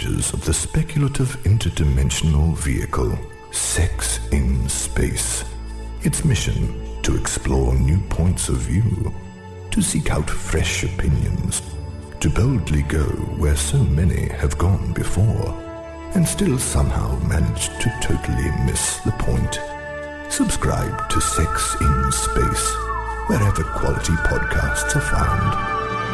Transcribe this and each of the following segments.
passengers of the speculative interdimensional vehicle, Sex in Space. Its mission, to explore new points of view, to seek out fresh opinions, to boldly go where so many have gone before, and still somehow manage to totally miss the point. Subscribe to Sex in Space, wherever quality podcasts are found.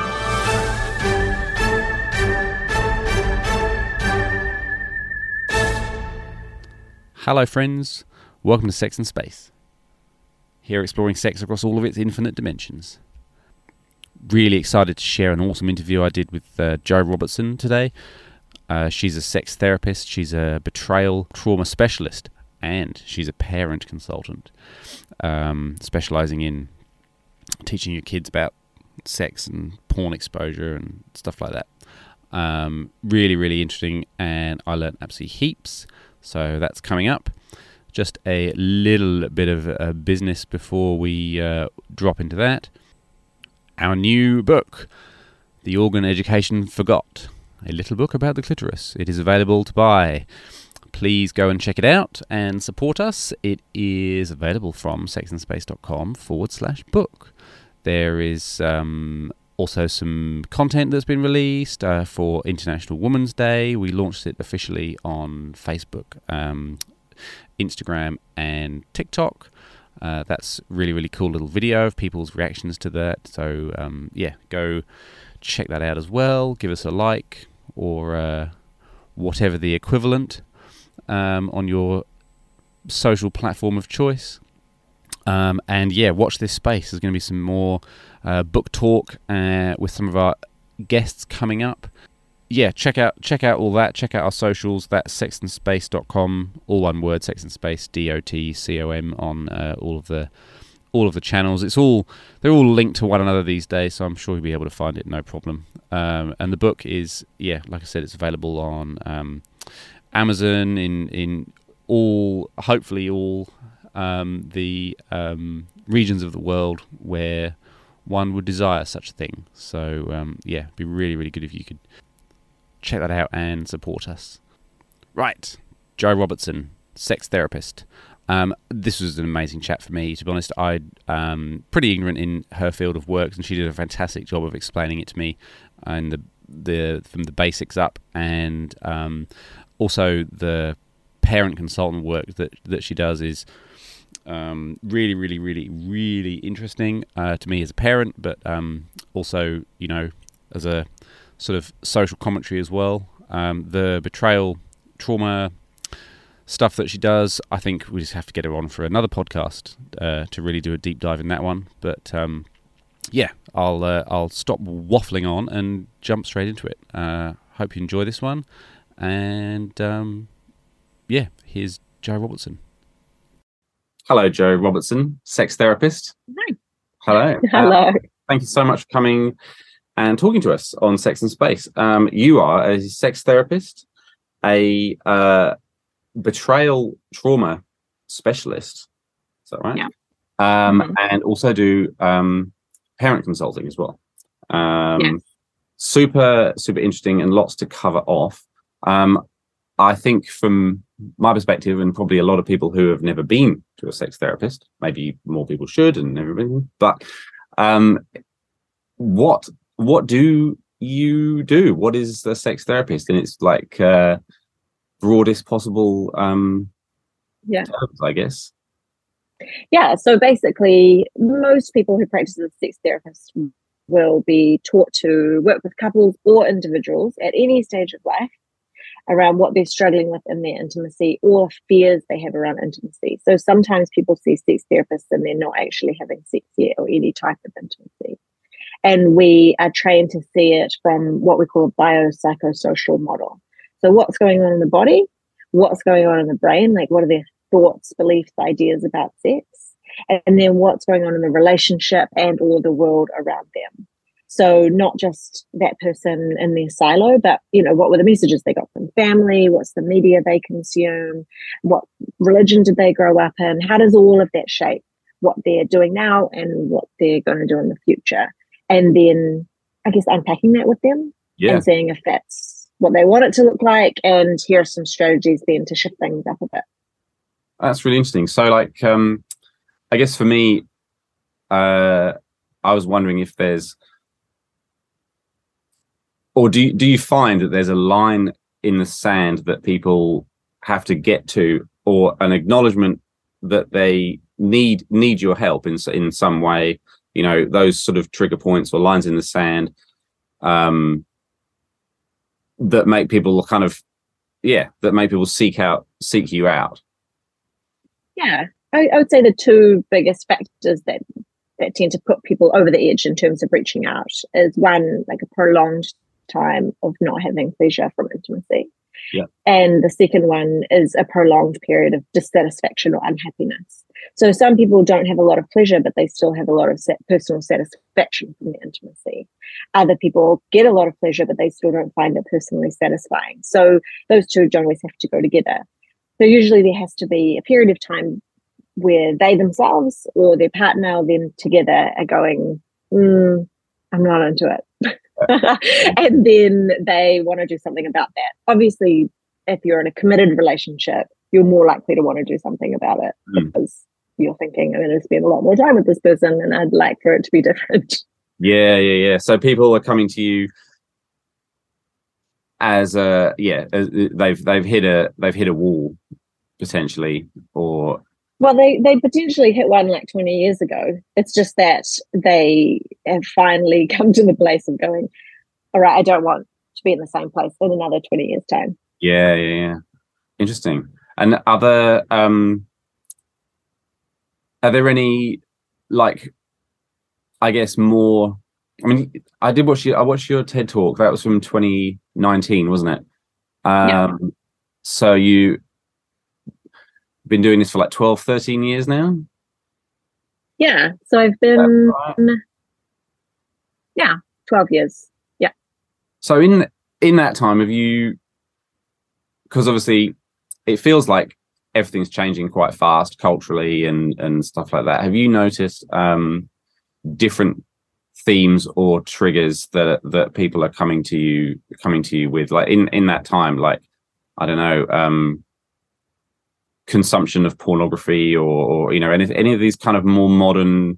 Hello friends, welcome to Sex in Space. Here exploring sex across all of its infinite dimensions. Really excited to share an awesome interview I did with Jo Robertson today. She's a sex therapist, she's a betrayal trauma specialist, and she's a parent consultant, specialising in teaching your kids about sex and porn exposure and stuff like that. Really, really interesting, and I learnt absolutely heaps. So that's coming up. Just a little bit of business before we drop into that. Our new book, The Organ Education Forgot, a little book about the clitoris. It is available to buy. Please go and check it out and support us. It is available from sexinspace.com/book. There is also some content that's been released for International Women's Day. We launched it officially on Facebook, Instagram and TikTok. That's really, really cool little video of people's reactions to that. So, go check that out as well. Give us a like or whatever the equivalent on your social platform of choice. Watch this space. There's going to be some more book talk with some of our guests coming up. Yeah, check out all that. Check out our socials. That's sexinspace.com, all one word, sexinspace, DOTCOM on all of the channels. They're all linked to one another these days, so I'm sure you'll be able to find it no problem. And the book is, like I said, it's available on Amazon in hopefully all the regions of the world where one would desire such a thing. So, it'd be really, really good if you could check that out and support us. Right, Jo Robertson, sex therapist. This was an amazing chat for me. To be honest, I'm pretty ignorant in her field of work, and she did a fantastic job of explaining it to me, and from the basics up, and also the parent consultant work that she does is really, really, really, really interesting to me as a parent, but also, as a sort of social commentary as well. The betrayal trauma stuff that she does, I think we just have to get her on for another podcast to really do a deep dive in that one. But I'll stop waffling on and jump straight into it. Hope you enjoy this one, and here's Jo Robertson. Hello, Jo Robertson, sex therapist. Hi. Hello. Hello. Thank you so much for coming and talking to us on Sex in Space. You are a sex therapist, a betrayal trauma specialist. Is that right? Yeah. And also do parent consulting as well. Yes. Super, super interesting and lots to cover off. I think from my perspective, and probably a lot of people who have never been to a sex therapist, maybe more people should and never been, but what do you do? What is the sex therapist? And it's like broadest possible terms, I guess. Yeah, so basically, most people who practice as a sex therapist will be taught to work with couples or individuals at any stage of life around what they're struggling with in their intimacy or fears they have around intimacy. So sometimes people see sex therapists and they're not actually having sex yet or any type of intimacy. And we are trained to see it from what we call a biopsychosocial model. So what's going on in the body, what's going on in the brain, like what are their thoughts, beliefs, ideas about sex, and then what's going on in the relationship and or the world around them. So not just that person in their silo, but, what were the messages they got from family? What's the media they consume? What religion did they grow up in? How does all of that shape what they're doing now and what they're going to do in the future? And then, I guess, unpacking that with them and seeing if that's what they want it to look like, and here are some strategies then to shift things up a bit. That's really interesting. So, like, I guess for me, I was wondering if there's, or do you find that there's a line in the sand that people have to get to, or an acknowledgement that they need your help in some way? You know, those sort of trigger points or lines in the sand that make people kind of, that make people seek you out. Yeah, I would say the two biggest factors that tend to put people over the edge in terms of reaching out is one, like a prolonged time of not having pleasure from intimacy. Yeah. And the second one is a prolonged period of dissatisfaction or unhappiness. So some people don't have a lot of pleasure, but they still have a lot of personal satisfaction from the intimacy. Other people get a lot of pleasure, but they still don't find it personally satisfying. So those two don't always have to go together. So usually there has to be a period of time where they themselves or their partner or them together are going, I'm not into it. And then they want to do something about that. Obviously, if you're in a committed relationship, you're more likely to want to do something about it because you're thinking, I'm going to spend a lot more time with this person and I'd like for it to be different. Yeah. So people are coming to you as they've hit a wall potentially, or well, they potentially hit one like 20 years ago. It's just that they have finally come to the place of going, all right, I don't want to be in the same place in another 20 years time. Yeah. Interesting. And are there any, like, I guess more, I mean, I watched your TED talk. That was from 2019, wasn't it? Yeah. So you've been doing this for like 12, 13 years now? Yeah. So I've been, 12 years. Yeah. So in that time, have you, because obviously it feels like everything's changing quite fast culturally and stuff like that. Have you noticed different themes or triggers that people are coming to you with, like in that time, like, I don't know, consumption of pornography or you know, any of these kind of more modern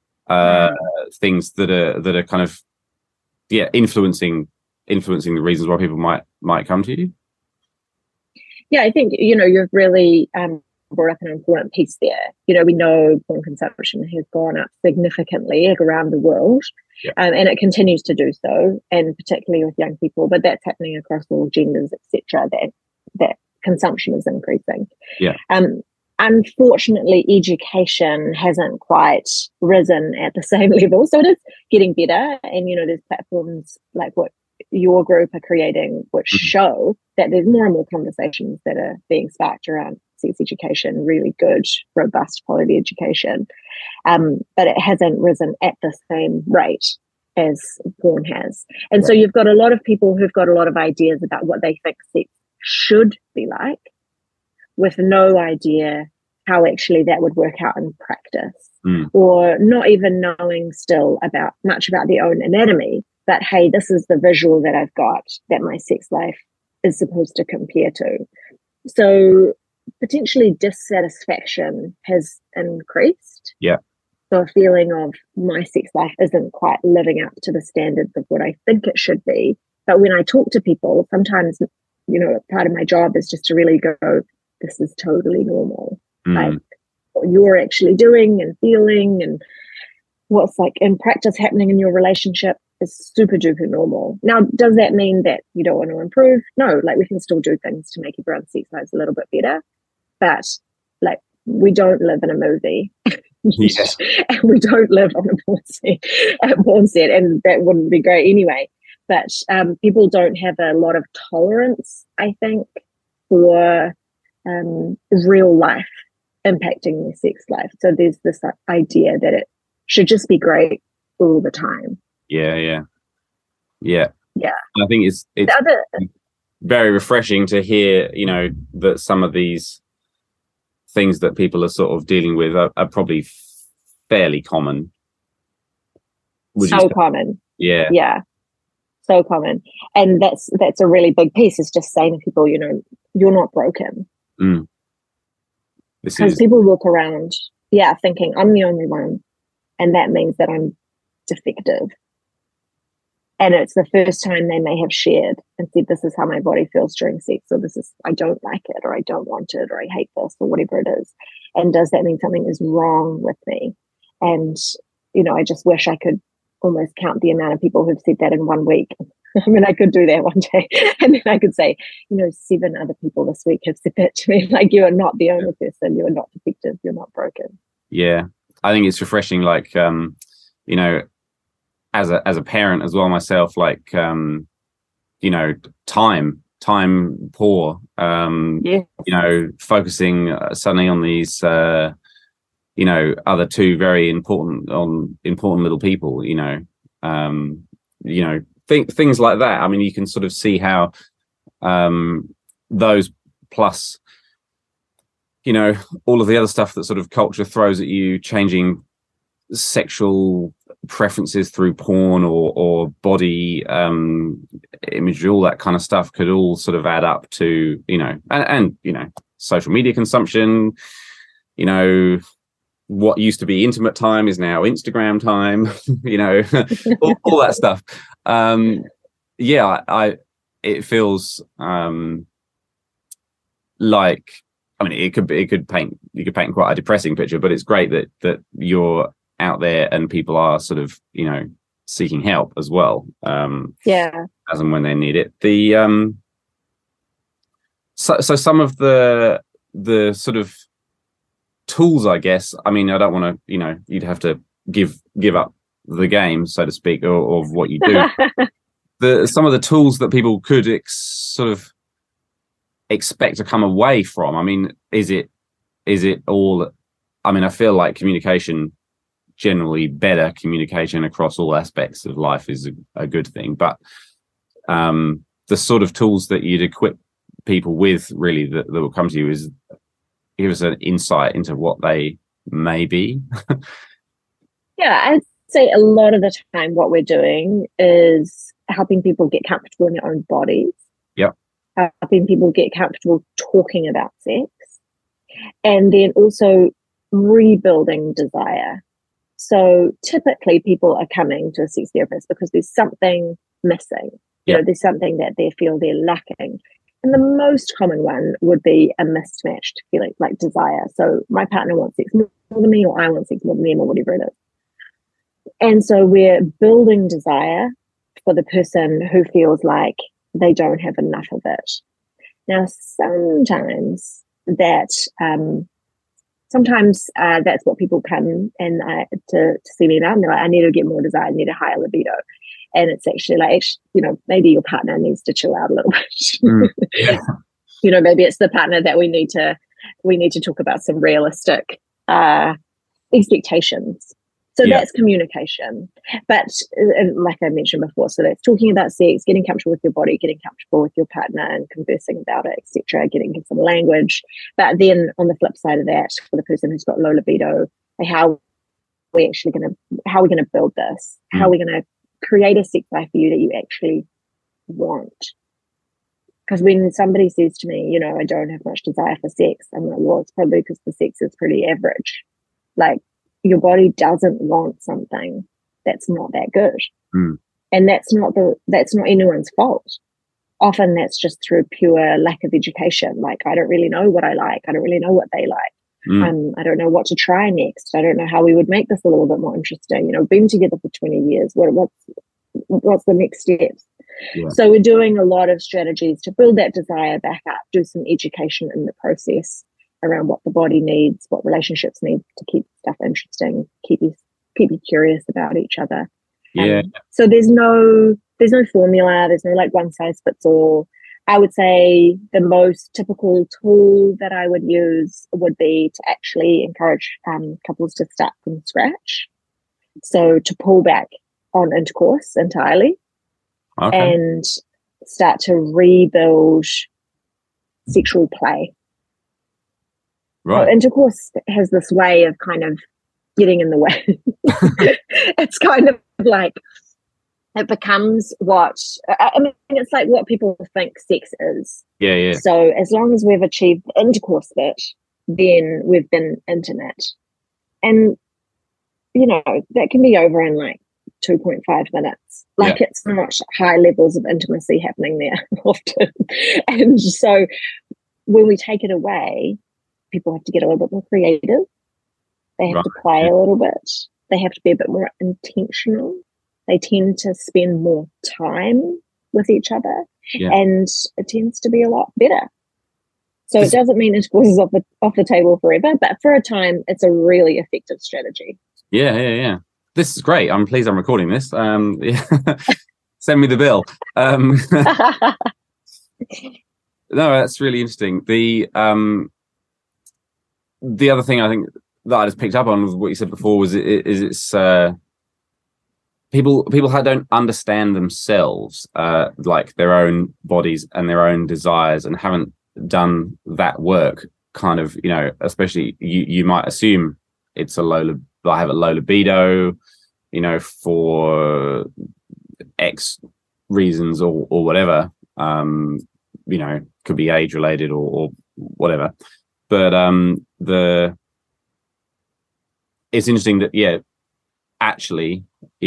things that are kind of influencing the reasons why people might come to you? Yeah, I think, you know, you've really brought up an important piece there. You know, we know porn consumption has gone up significantly around the world, and it continues to do so, and particularly with young people, but that's happening across all genders, etc. That consumption is increasing. Yeah. Unfortunately, education hasn't quite risen at the same level, so it is getting better. And, you know, there's platforms like what your group are creating, which show that there's more and more conversations that are being sparked around sex education, really good, robust quality education. But it hasn't risen at the same rate as porn has. And so you've got a lot of people who've got a lot of ideas about what they think sex should be like, with no idea how actually that would work out in practice, or not even knowing still much about their own anatomy. But hey, this is the visual that I've got that my sex life is supposed to compare to. So potentially dissatisfaction has increased. Yeah. So a feeling of my sex life isn't quite living up to the standards of what I think it should be. But when I talk to people, sometimes, you know, part of my job is just to really go, this is totally normal. Like what you're actually doing and feeling and what's like in practice happening in your relationship is super duper normal. Now, does that mean that you don't want to improve? No, like we can still do things to make everyone's sex lives a little bit better, but like we don't live in a movie. Yes. And we don't live on a porn set, and that wouldn't be great anyway. But people don't have a lot of tolerance, I think, for real life impacting their sex life. So there's this idea that it should just be great all the time. Yeah. I think it's very refreshing to hear, you know, that some of these things that people are sort of dealing with are probably fairly common. So common. Yeah. So common. And that's a really big piece, is just saying to people, you know, you're not broken. Because people walk around, thinking I'm the only one. And that means that I'm defective. And it's the first time they may have shared and said, this is how my body feels during sex, or this is, I don't like it, or I don't want it, or I hate this, or whatever it is. And does that mean something is wrong with me? And, you know, I just wish I could almost count the amount of people who've said that in 1 week. I mean, I could do that one day. And then I could say, you know, 7 other people this week have said that to me. Like, you are not the only person. You are not defective. You're not broken. Yeah. I think it's refreshing, like, you know, as a parent as well myself, like, you know, time poor, you know, focusing suddenly on these, you know, other 2 very important little people, you know, things like that. I mean, you can sort of see how those, plus, you know, all of the other stuff that sort of culture throws at you, changing sexual preferences through porn or body imagery, all that kind of stuff could all sort of add up to, you know, and you know, social media consumption, you know, what used to be intimate time is now Instagram time, you know, all that stuff. It feels like, I mean, you could paint quite a depressing picture, but it's great that you're out there and people are sort of, you know, seeking help as well. As and when they need it. The so some of the sort of tools, I guess, I mean, I don't want to, you know, you'd have to give up the game, so to speak, or of what you do. Some of the tools that people could sort of expect to come away from, I mean, is it all, I mean, I feel like communication, generally better communication across all aspects of life, is a good thing, but the sort of tools that you'd equip people with, really, that will come to you, is give us an insight into what they may be. I'd say a lot of the time what we're doing is helping people get comfortable in their own bodies, helping people get comfortable talking about sex, and then also rebuilding desire. So typically people are coming to a sex therapist because there's something missing. You know, there's something that they feel they're lacking. And the most common one would be a mismatched feeling, like desire. So my partner wants sex more than me, or I want sex more than them, or whatever it is. And so we're building desire for the person who feels like they don't have enough of it. Now, sometimes that's what people come and to see me about. And they're like, I need to get more desire, I need a higher libido. And it's actually like, you know, maybe your partner needs to chill out a little bit. You know, maybe it's the partner that we need to talk about some realistic expectations. So that's communication. But like I mentioned before, so that's talking about sex, getting comfortable with your body, getting comfortable with your partner and conversing about it, etc., getting some language. But then on the flip side of that, for the person who's got low libido, how are we going to build this? How are we going to create a sex life for you that you actually want? Because when somebody says to me, you know, I don't have much desire for sex, I'm like, well, it's probably because the sex is pretty average. Like, your body doesn't want something that's not that good. And that's not anyone's fault. Often that's just through pure lack of education. Like, I don't really know what I like. I don't really know what they like. I don't know what to try next. I don't know how we would make this a little bit more interesting. You know, we've been together for 20 years. What's the next steps? So we're doing a lot of strategies to build that desire back up, do some education in the process around what the body needs, what relationships need to keep stuff interesting, keep you curious about each other. So there's no formula, there's no like one size fits all. I would say the most typical tool that I would use would be to actually encourage couples to start from scratch. So to pull back on intercourse entirely and start to rebuild sexual play. Right. So intercourse has this way of kind of getting in the way. It's kind of like it becomes what I mean. It's like what people think sex is. Yeah. So as long as we've achieved the intercourse bit, then we've been intimate, and that can be over in like 2.5 minutes. Like it's not high levels of intimacy happening there often, and so when we take it away, people have to get a little bit more creative. They have to play a little bit. They have to be a bit more intentional. They tend to spend more time with each other, and it tends to be a lot better. So it doesn't mean intercourse is off the table forever, but for a time, it's a really effective strategy. Yeah. This is great. I'm pleased I'm recording this. Send me the bill. No, that's really interesting. The other thing I think that I just picked up on was what you said before was it's people don't understand themselves, like their own bodies and their own desires, and haven't done that work. Kind of, especially you might assume it's I have a low libido, for X reasons or whatever. Could be age related or whatever. But it's interesting that actually,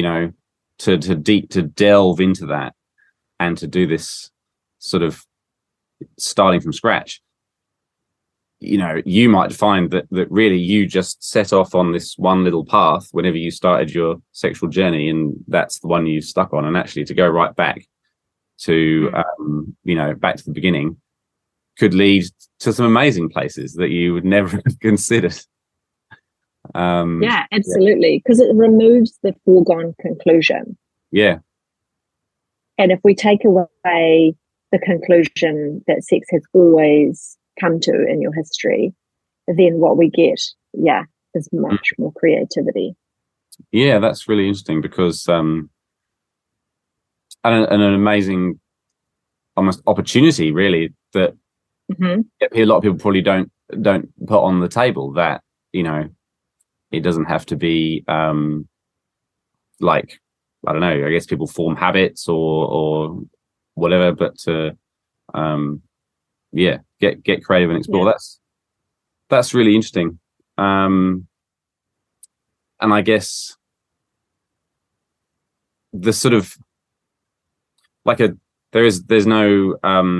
to delve into that and to do this sort of starting from scratch, you might find that really you just set off on this one little path whenever you started your sexual journey, and that's the one you stuck on. And actually to go right back to back to the beginning could lead to some amazing places that you would never have considered. Absolutely, because it removes the foregone conclusion. And if we take away the conclusion that sex has always come to in your history, then what we get is much more creativity. That's really interesting, because an amazing almost opportunity really that a lot of people probably don't put on the table, that it doesn't have to be like, I don't know, I guess people form habits or whatever, but to get creative and explore. That's really interesting. And I guess the sort of like there's no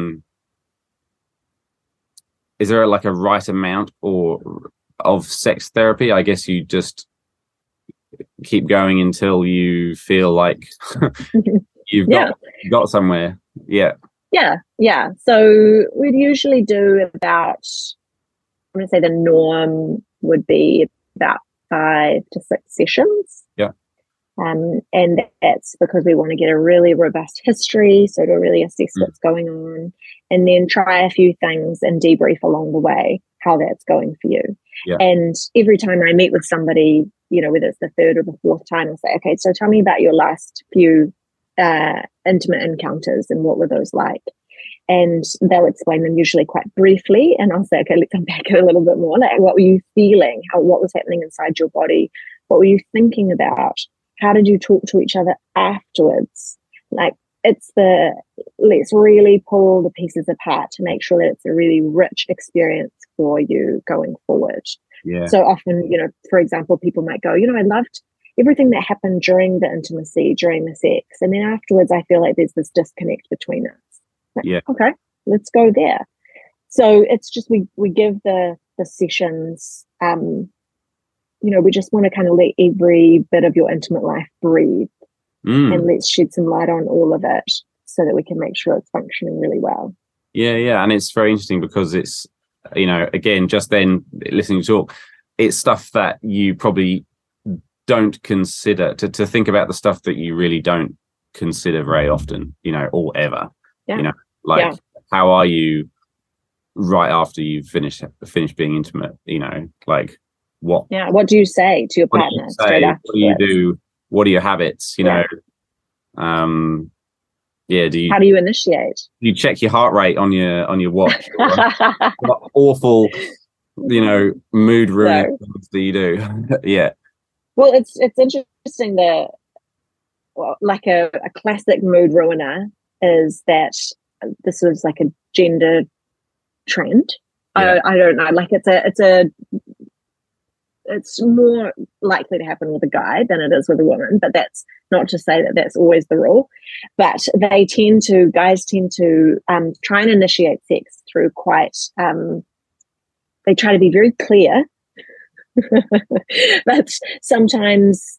is there like a right amount of sex therapy? I guess you just keep going until you feel like you've got somewhere. So we'd usually do about, I'm going to say the norm would be about 5 to 6 sessions. And that's because we want to get a really robust history, so to really assess what's going on, and then try a few things and debrief along the way how that's going for you. And every time I meet with somebody, whether it's the 3rd or the 4th time, I'll say, okay, so tell me about your last few intimate encounters and what were those like? And they'll explain them usually quite briefly, and I'll say, okay, let's unpack it a little bit more. Like, what were you feeling? What was happening inside your body? What were you thinking about? How did you talk to each other afterwards? Like, let's really pull the pieces apart to make sure that it's a really rich experience for you going forward. So often, for example, people might go, I loved everything that happened during the intimacy, during the sex, and then afterwards I feel like there's this disconnect between us. Like, okay, let's go there. So it's just we give the sessions, we just want to kind of let every bit of your intimate life breathe, and let's shed some light on all of it so that we can make sure it's functioning really well. And it's very interesting because it's, again, just then listening to talk, it's stuff that you probably don't consider, to think about the stuff that you really don't consider very often, or ever. How are you right after you've finished being intimate? Like what do you say to your partner straight after? What do you do? What are your habits? Do you, how do you initiate? You check your heart rate on your watch? What awful mood ruining things do you do? Well, it's interesting that well, like a classic mood ruiner is that this was like a gender trend. Yeah. I don't know. Like it's more likely to happen with a guy than it is with a woman, but that's not to say that that's always the rule. But guys tend to try and initiate sex through quite, they try to be very clear, but sometimes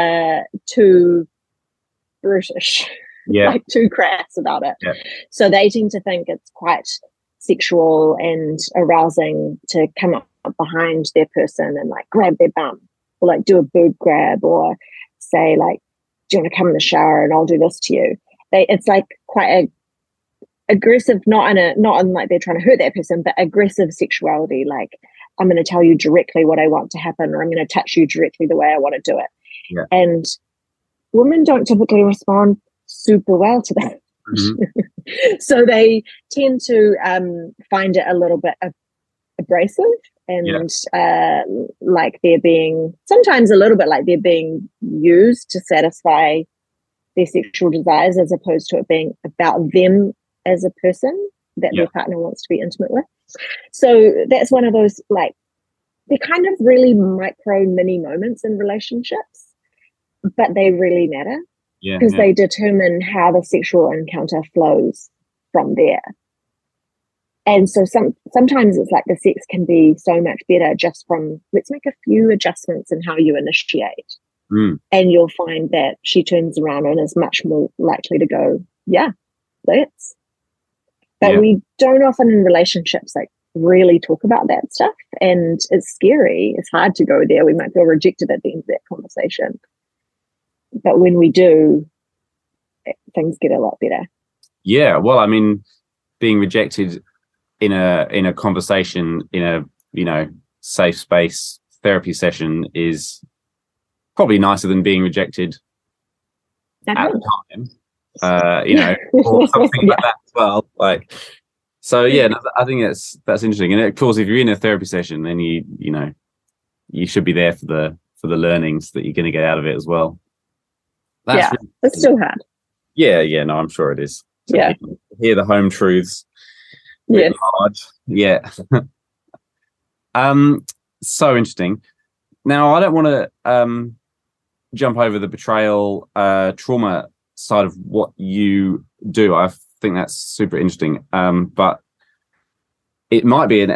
too brutish, like too crass about it. Yeah. So they tend to think it's quite sexual and arousing to come up behind their person and like grab their bum or like do a boob grab or say like, do you want to come in the shower and I'll do this to you? It's like quite aggressive, not in like they're trying to hurt that person, but aggressive sexuality. Like, I'm going to tell you directly what I want to happen, or I'm going to touch you directly the way I want to do it. Yeah. And women don't typically respond super well to that. Mm-hmm. So they tend to find it a little bit abrasive and like they're being, sometimes a little bit like they're being used to satisfy their sexual desires as opposed to it being about them as a person that their partner wants to be intimate with. So that's one of those, like, they're kind of really micro mini moments in relationships, but they really matter because they determine how the sexual encounter flows from there. And so sometimes it's like the sex can be so much better just from, let's make a few adjustments in how you initiate. And you'll find that she turns around and is much more likely to go, yeah, let's. But we don't often in relationships like really talk about that stuff. And it's scary. It's hard to go there. We might feel rejected at the end of that conversation. But when we do, things get a lot better. Yeah. Well, I mean, being rejected in a conversation, in a, safe space therapy session is probably nicer than being rejected at the time. Or something like that as well. Like, so I think that's interesting. And of course, if you're in a therapy session, then you should be there for the learnings that you're going to get out of it as well. That's really, it's still hard. Yeah, no, I'm sure it is. To hear the home truths. Yes. Hard. Yeah. So interesting. Now, I don't want to jump over the betrayal trauma side of what you do. I think that's super interesting. But it might be an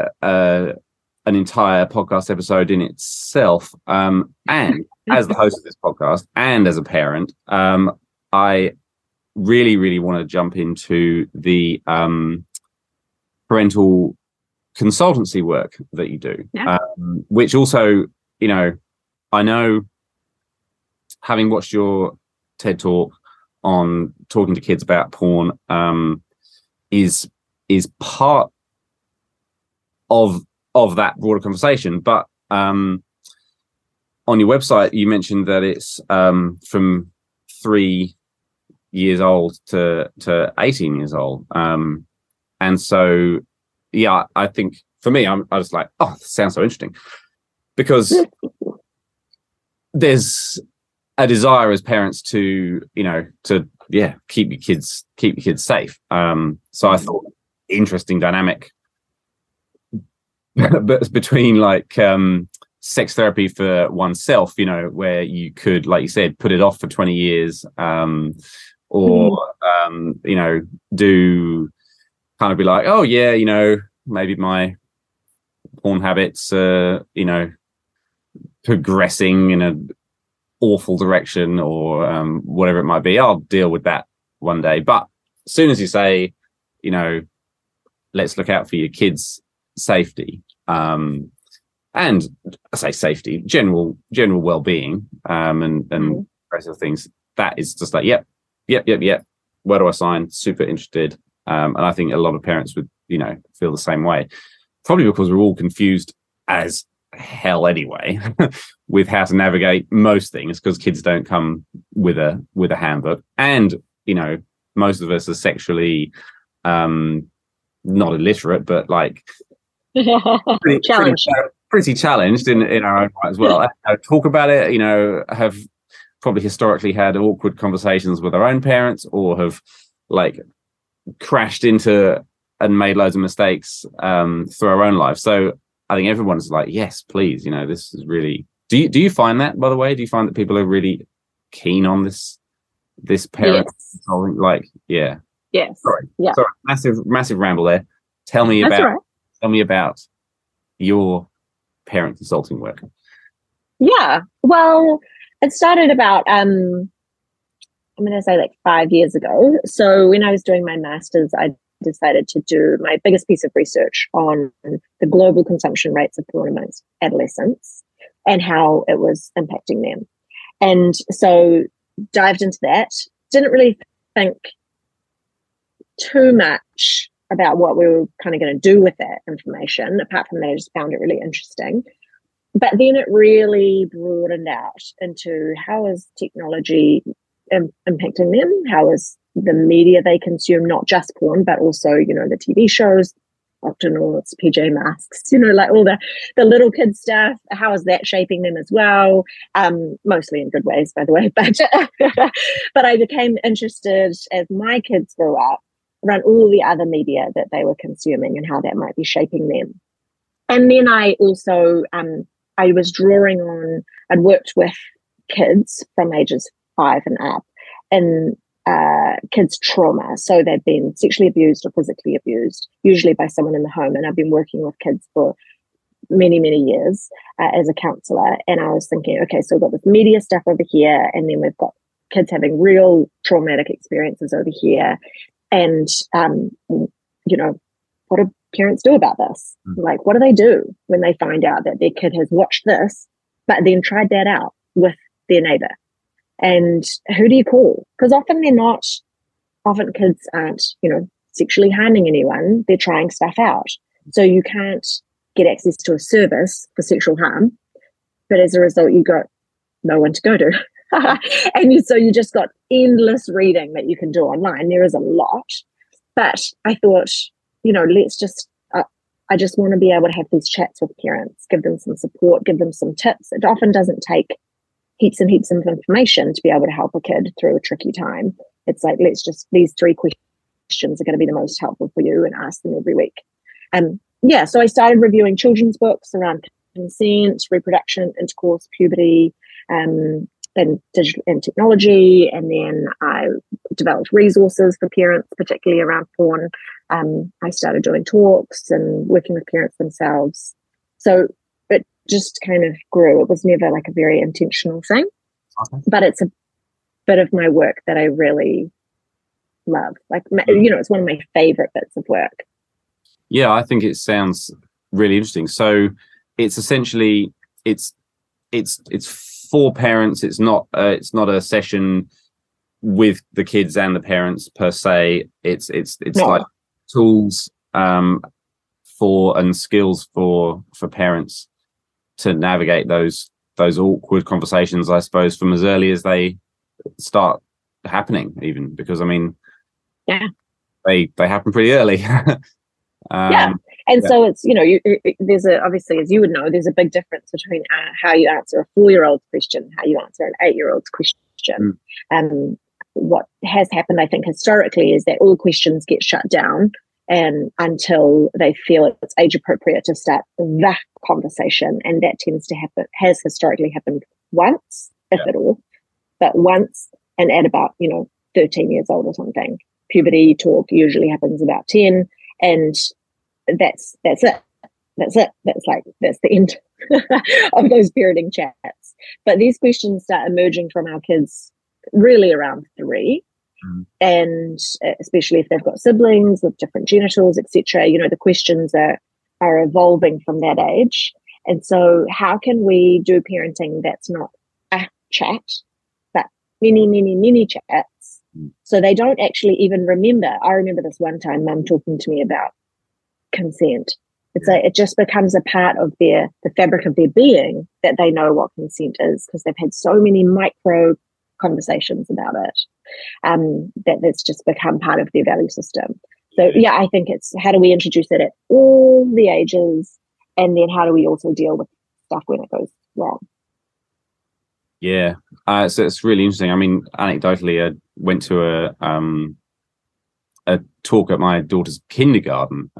entire podcast episode in itself. And as the host of this podcast and as a parent, I really, really want to jump into the parental consultancy work that you do, which also, I know, having watched your TED Talk on talking to kids about porn, is part of that broader conversation. But on your website, you mentioned that it's from 3 years old to 18 years old. And so, I think for me, I was like, oh, this sounds so interesting, because there's a desire as parents to keep your kids safe. So I thought interesting dynamic between like sex therapy for oneself, where you could, like you said, put it off for 20 years, or do kind of be like, oh yeah, maybe my porn habits progressing in an awful direction, or whatever it might be. I'll deal with that one day. But as soon as you say, let's look out for your kids' safety, and I say safety, general well-being, and the rest of things, that is just like, yep. Where do I sign? Super interested. And I think a lot of parents would, feel the same way, probably because we're all confused as hell anyway with how to navigate most things, because kids don't come with a handbook, and most of us are sexually not illiterate, but like pretty challenged in our own right as well. Talk about it, have probably historically had awkward conversations with our own parents, or have like crashed into and made loads of mistakes through our own life. So I think everyone's like, yes, please, this is really. Do you find that, by the way? Do you find that people are really keen on this parent consulting? Like, yeah. Yes. Sorry. Yeah. Sorry. Massive ramble there. Tell me about your parent consulting work. Yeah. Well, it started about I'm going to say like 5 years ago. So when I was doing my master's, I decided to do my biggest piece of research on the global consumption rates of porn amongst adolescents and how it was impacting them. And so dived into that. Didn't really think too much about what we were kind of going to do with that information. Apart from that, I just found it really interesting. But then it really broadened out into how is technology impacting them? How is the media they consume, not just porn, but also, the TV shows, often all it's PJ Masks, like all the little kid stuff. How is that shaping them as well? Mostly in good ways, by the way. But but I became interested as my kids grew up around all the other media that they were consuming and how that might be shaping them. And then I also I was drawing on, I'd worked with kids from ages 5 and up and kids' trauma. So they've been sexually abused or physically abused, usually by someone in the home. And I've been working with kids for many, many years as a counsellor. And I was thinking, okay, so we've got this media stuff over here, and then we've got kids having real traumatic experiences over here. And, what do parents do about this? Like, what do they do when they find out that their kid has watched this, but then tried that out with their neighbor? And who do you call? Because often kids aren't, sexually harming anyone. They're trying stuff out. So you can't get access to a service for sexual harm. But as a result, you got no one to go to. And so you just got endless reading that you can do online. There is a lot. But I thought, let's just, I just want to be able to have these chats with parents, give them some support, give them some tips. It often doesn't take heaps and heaps of information to be able to help a kid through a tricky time. It's like, these 3 questions are going to be the most helpful for you, and ask them every week. So I started reviewing children's books around consent, reproduction, intercourse, puberty, and digital and technology. And then I developed resources for parents, particularly around porn. I started doing talks and working with parents themselves. So it just kind of grew. It was never like a very intentional thing, but it's a bit of my work that I really love. Like, it's one of my favorite bits of work. Yeah, I think it sounds really interesting. So it's essentially it's for parents. It's not a session with the kids and the parents per se. It's No. like tools for and skills for parents to navigate those awkward conversations, I suppose, from as early as they start happening, even, because they happen pretty early. So it's there's obviously, as you would know, there's a big difference between how you answer a 4-year-old's question, how you answer an 8-year-old's question. What has happened, I think, historically, is that all questions get shut down and until they feel it's age appropriate to start the conversation, and that tends to happen, has historically happened once, if at all, but once, and at about 13 years old or something. Puberty talk usually happens about 10, and that's it. That's the end of those parenting chats. But these questions start emerging from our kids really around 3. And especially if they've got siblings with different genitals, etc., the questions are evolving from that age. And so how can we do parenting that's not a chat, but many chats, so they don't actually even remember? I remember this one time mum talking to me about consent. It's like it just becomes a part of the fabric of their being, that they know what consent is, because they've had so many micro conversations about it, that it's just become part of their value system. So I think it's how do we introduce it at all the ages, and then how do we also deal with stuff when it goes wrong? Yeah, so it's really interesting. I mean, anecdotally, I went to a talk at my daughter's kindergarten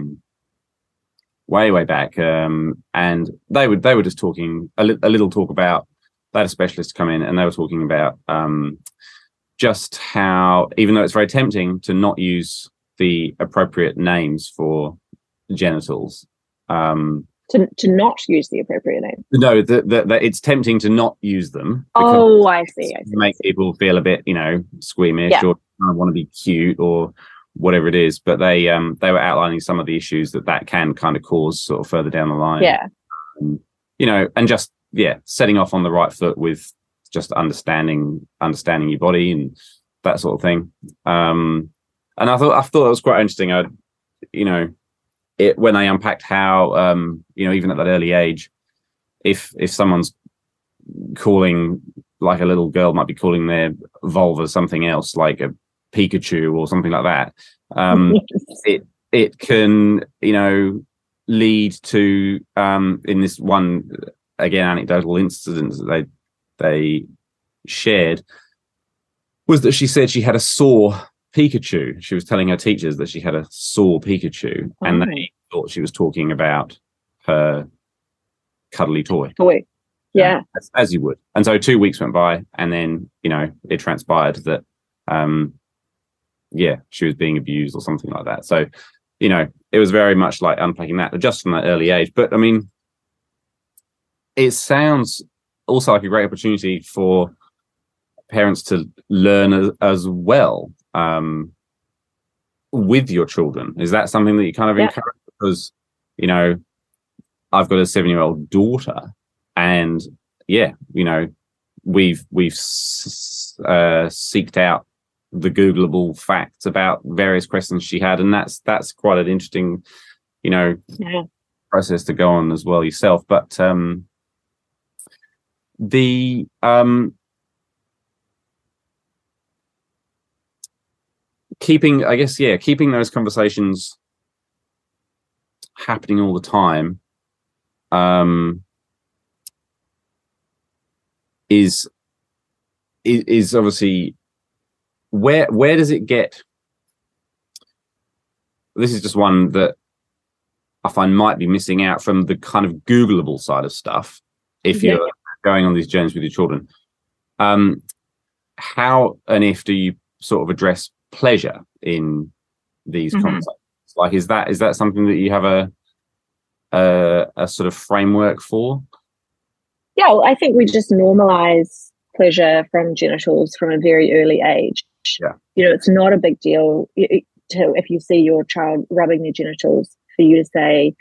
way back, and they were just talking a little talk about. They had a specialist come in, and they were talking about just how, even though it's very tempting to not use the appropriate names for genitals. To not use the appropriate name. No, that it's tempting to not use them. Oh, I see. Make people feel a bit, squeamish, or I want to be cute or whatever it is. But they were outlining some of the issues that can kind of cause sort of further down the line. Yeah. And just setting off on the right foot with just understanding your body and that sort of thing. And I thought it was quite interesting. When they unpacked how, even at that early age, if someone's calling, like a little girl might be calling their vulva something else, like a Pikachu or something like that, it can, lead to, in this one, again, anecdotal incident that they shared, was that she said she had a sore Pikachu. She was telling her teachers that she had a sore Pikachu, and they thought she was talking about her cuddly toy. Yeah. As you would. And so 2 weeks went by, and then, it transpired that, she was being abused or something like that. So, it was very much like unpacking that just from that early age. But I mean, it sounds also like a great opportunity for parents to learn as well. With your children, is that something that you kind of encourage? Because I've got a 7-year-old daughter, and we've seeked out the Googleable facts about various questions she had, and that's quite an interesting process to go on as well yourself. But keeping those conversations happening all the time is obviously where does it get? This is just one that I find might be missing out from the kind of Googleable side of stuff if you're going on these journeys with your children. How and if do you sort of address pleasure in these conversations? Like, is that something that you have a sort of framework for? Yeah, well, I think we just normalize pleasure from genitals from a very early age. Yeah. It's not a big deal if you see your child rubbing their genitals, for you to say,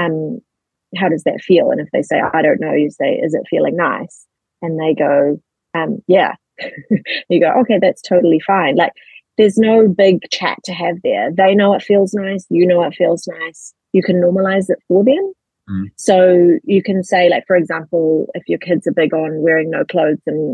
how does that feel? And if they say, I don't know, you say, is it feeling nice? And they go, yeah. You go, okay, that's totally fine. Like, there's no big chat to have there. They know it feels nice. You know it feels nice. You can normalize it for them. So you can say, like, for example, if your kids are big on wearing no clothes, and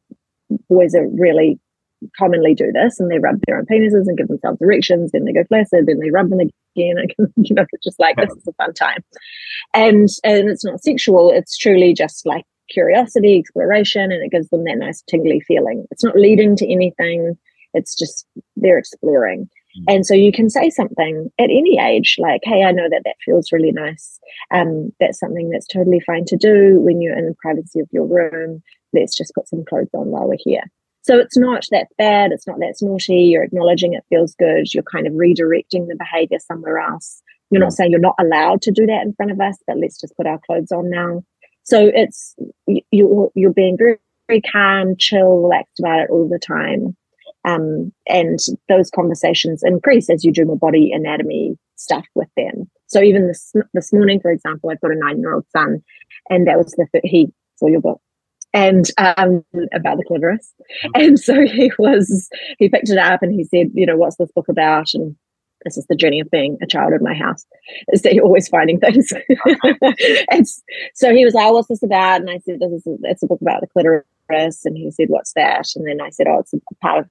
boys are really commonly do this, and they rub their own penises and give themselves erections, then they go flaccid, then they rub them again. It's just like, this is a fun time. And it's not sexual. It's truly just like curiosity, exploration, and it gives them that nice tingly feeling. It's not leading to anything. It's just they're exploring. And so you can say something at any age, like, hey, I know that feels really nice. That's something that's totally fine to do when you're in the privacy of your room. Let's just put some clothes on while we're here. So it's not that bad. It's not that's naughty. You're acknowledging it feels good. You're kind of redirecting the behavior somewhere else. You're not saying you're not allowed to do that in front of us, but let's just put our clothes on now. So it's you're being very, very calm, chill, relaxed about it all the time. And those conversations increase as you do more body anatomy stuff with them. So even this morning, for example, I've got a 9-year-old son, and that was he saw your book, and about the clitoris. And so he picked it up and he said, what's this book about? And this is the journey of being a child in my house, is that you're always finding things. And so he was like, what's this about? And I said, it's a book about the clitoris. And he said, what's that? And then I said, it's a part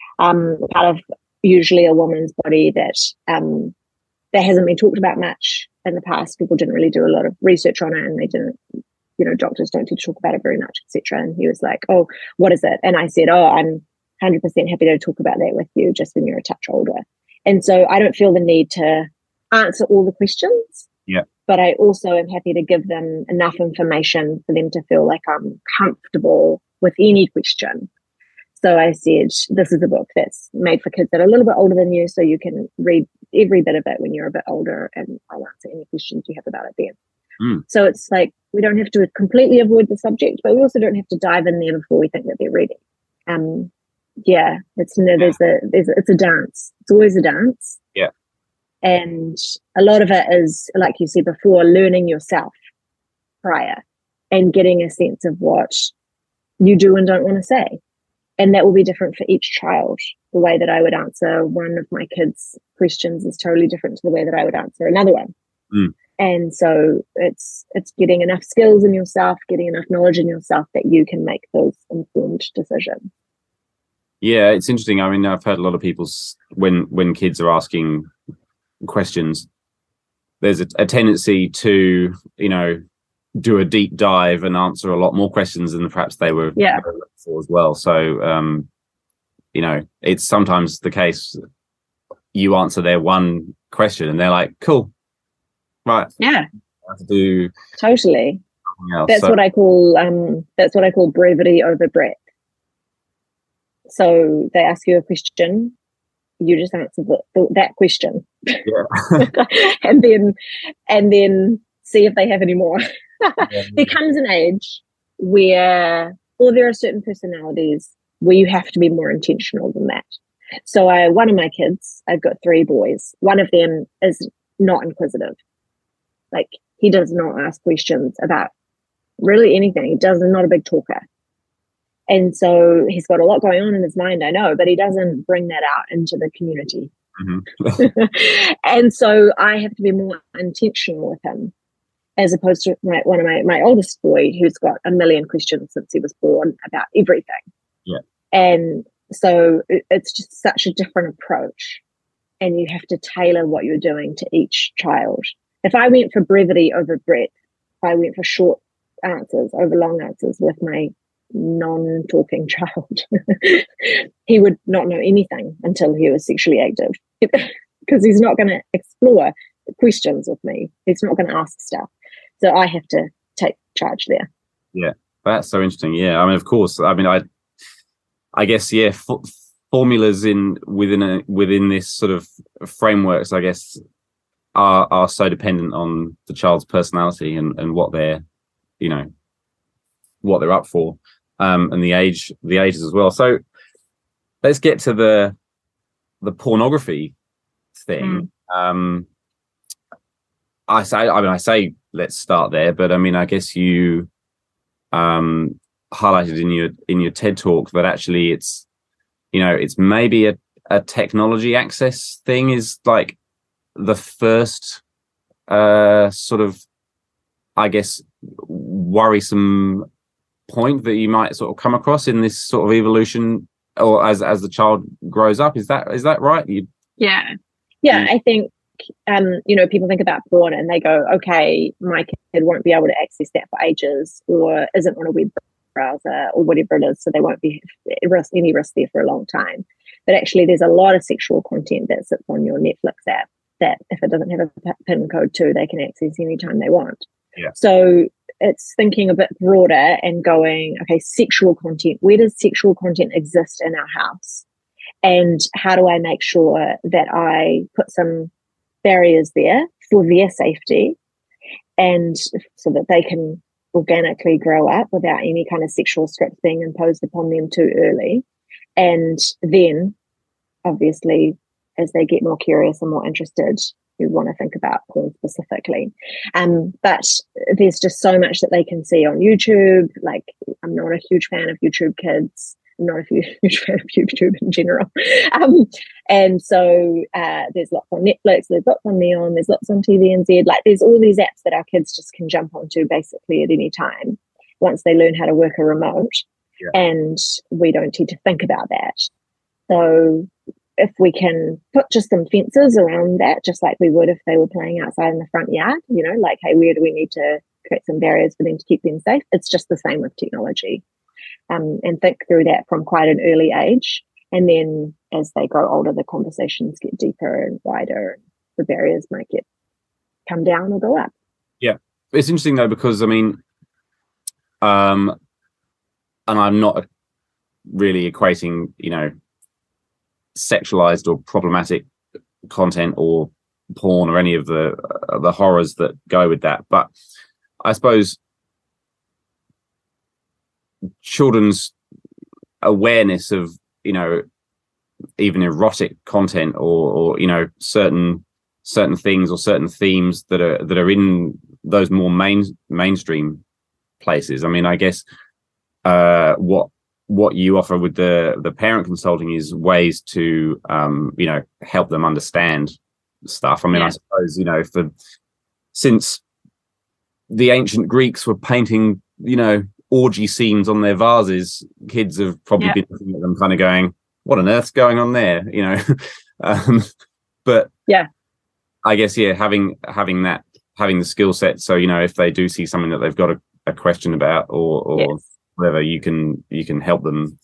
of usually a woman's body that hasn't been talked about much in the past. People didn't really do a lot of research on it, and they didn't doctors don't tend to talk about it very much, etc. And he was like, oh, what is it? And I said, oh, I'm 100% happy to talk about that with you just when you're a touch older. And so I don't feel the need to answer all the questions. Yeah. But I also am happy to give them enough information for them to feel like I'm comfortable with any question. So I said, this is a book that's made for kids that are a little bit older than you, so you can read every bit of it when you're a bit older, and I'll answer any questions you have about it then. So it's like we don't have to completely avoid the subject, but we also don't have to dive in there before we think that they're ready. It's it's a dance. It's always a dance. Yeah. And a lot of it is, like you said before, learning yourself prior and getting a sense of what you do and don't want to say. And that will be different for each child. The way that I would answer one of my kids' questions is totally different to the way that I would answer another one. And so it's getting enough skills in yourself, getting enough knowledge in yourself that you can make those informed decisions. Yeah, it's interesting. I mean, I've heard a lot of people, when kids are asking questions, there's a tendency to, do a deep dive and answer a lot more questions than perhaps they were looking for as well. So, it's sometimes the case you answer their one question and they're like, cool, right. Yeah. I have to do totally. something else. That's what I call brevity over breadth. So they ask you a question, you just answer that question. Yeah. and then see if they have any more. There comes an age where, there are certain personalities where you have to be more intentional than that. So one of my kids, I've got 3 boys. One of them is not inquisitive. Like, he does not ask questions about really anything. He not a big talker. And so he's got a lot going on in his mind, I know, but he doesn't bring that out into the community. And so I have to be more intentional with him, as opposed to one of my oldest boy, who's got a million questions since he was born about everything. Yeah. And so it's just such a different approach, and you have to tailor what you're doing to each child. If I went for brevity over breadth, if I went for short answers over long answers with my non-talking child, he would not know anything until he was sexually active, because he's not going to explore questions with me. He's not going to ask stuff. So I have to take charge there. Yeah, that's so interesting. Yeah, I mean, of course. I mean, I guess, yeah, formulas within this sort of frameworks, I guess, are so dependent on the child's personality and what they're, what they're up for, and the ages as well. So let's get to the pornography thing. I say let's start there, but I mean, I guess you highlighted in your TED talk that actually it's maybe a technology access thing is like the first sort of, I guess, worrisome point that you might sort of come across in this sort of evolution, or as the child grows up. Is that right? Yeah, I think people think about porn and they go, okay, my kid won't be able to access that for ages, or isn't on a web browser or whatever it is, so they won't be any risk there for a long time. But actually, there's a lot of sexual content that sits on your Netflix app that, if it doesn't have a PIN code too, they can access anytime they want. Yeah. So it's thinking a bit broader and going, okay, sexual content. Where does sexual content exist in our house? And how do I make sure that I put some barriers there for their safety, and so that they can organically grow up without any kind of sexual script being imposed upon them too early. And then, obviously, as they get more curious and more interested, you want to think about porn specifically. But there's just so much that they can see on YouTube. Like, I'm not a huge fan of YouTube Kids. I'm not a huge fan of YouTube in general. And so there's lots on Netflix, there's lots on Neon, there's lots on TVNZ. Like, there's all these apps that our kids just can jump onto basically at any time once they learn how to work a remote. Yeah. And we don't tend to think about that. So if we can put just some fences around that, just like we would if they were playing outside in the front yard, like, hey, where do we need to create some barriers for them to keep them safe. It's just the same with technology. And think through that from quite an early age. And then as they grow older, the conversations get deeper and wider. The barriers might come down or go up. Yeah. It's interesting though, because I mean, and I'm not really equating, sexualized or problematic content or porn or any of the horrors that go with that. But I suppose children's awareness of, even erotic content or certain things or certain themes that are in those more mainstream places. I mean, I guess what you offer with the parent consulting is ways to help them understand stuff. I mean, I suppose since the ancient Greeks were painting orgy scenes on their vases, kids have probably been looking at them kind of going, what on earth's going on there? But I guess having the skill set, so if they do see something that they've got a question about or whatever, you can help them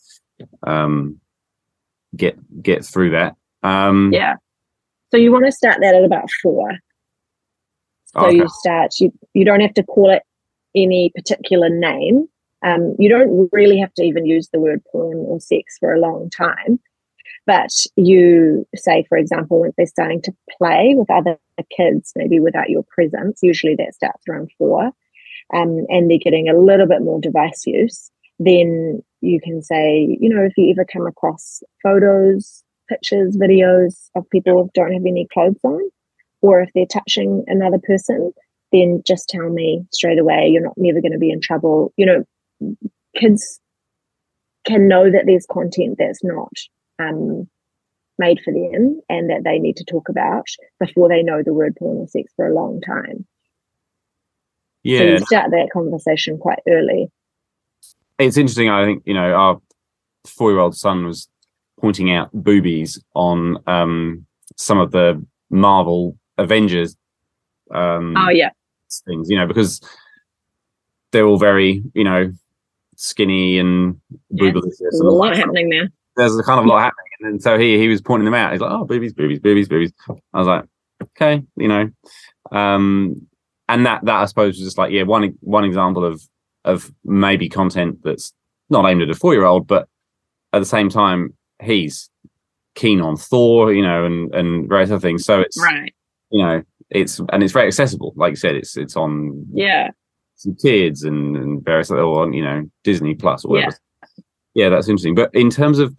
get through that. So you want to start that at about 4. So you don't have to call it any particular name. You don't really have to even use the word porn or sex for a long time. But you say, for example, if they're starting to play with other kids, maybe without your presence, usually that starts around 4, and they're getting a little bit more device use, then you can say, if you ever come across photos, pictures, videos of people who don't have any clothes on, or if they're touching another person, then just tell me straight away. You're never going to be in trouble. Kids can know that there's content that's not made for them and that they need to talk about before they know the word porn or sex for a long time. So you start that conversation quite early. It's interesting. I think, our 4-year-old son was pointing out boobies on some of the Marvel Avengers things, because they're all very, skinny and boobalicious. There's a lot happening there. There's a kind of lot happening. And so he was pointing them out. He's like, oh, boobies, boobies, boobies, boobies. I was like, okay, and that I suppose was just like, one example of maybe content that's not aimed at a 4-year-old, but at the same time, he's keen on Thor, and various other things. So it's right. It's very accessible. Like you said, it's on some kids and various other, or on, Disney Plus or whatever. Yeah, that's interesting. But in terms of